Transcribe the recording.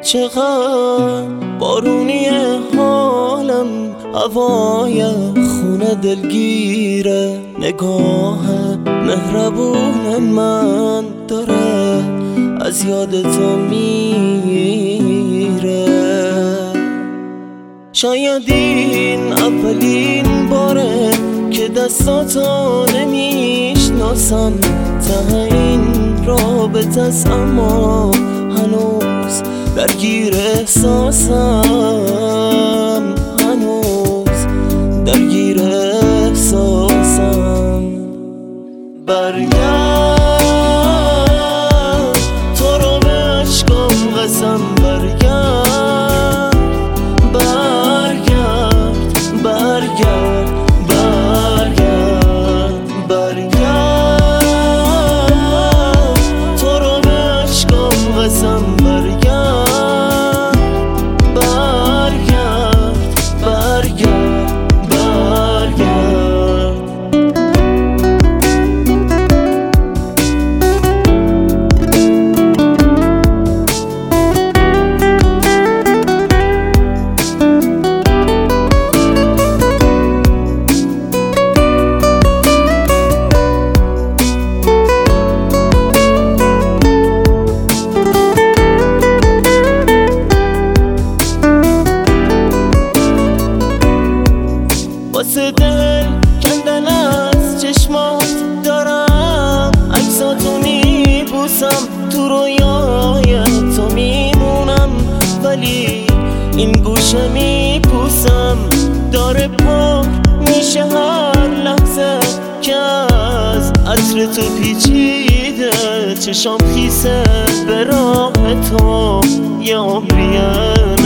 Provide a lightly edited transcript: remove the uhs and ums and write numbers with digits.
چقدر بارونی حالم، هوای خونه دلگیره، نگاه مهربون من داره از یاد تو میره. شاید این اولین باره که دستاتو نمیشناسم، ته این رابطه است اما هنوز درگیر احساسم، هنوز درگیر احساسم. برگرد تو رو به عشقم قسم، برگرد برگرد برگرد برگرد برگرد تو رو به عشقم قسم، برگرد برگرد برگرد برگرد. واسه دل کندن از چشمات دارم، عکساتو میبوسم، تو رویای تو میمونم، ولی این گوشه میپوسم، داره پر میشه هر لحظه که از عطر تو پیچیده چشام خیسه به راه تو، یه عمریه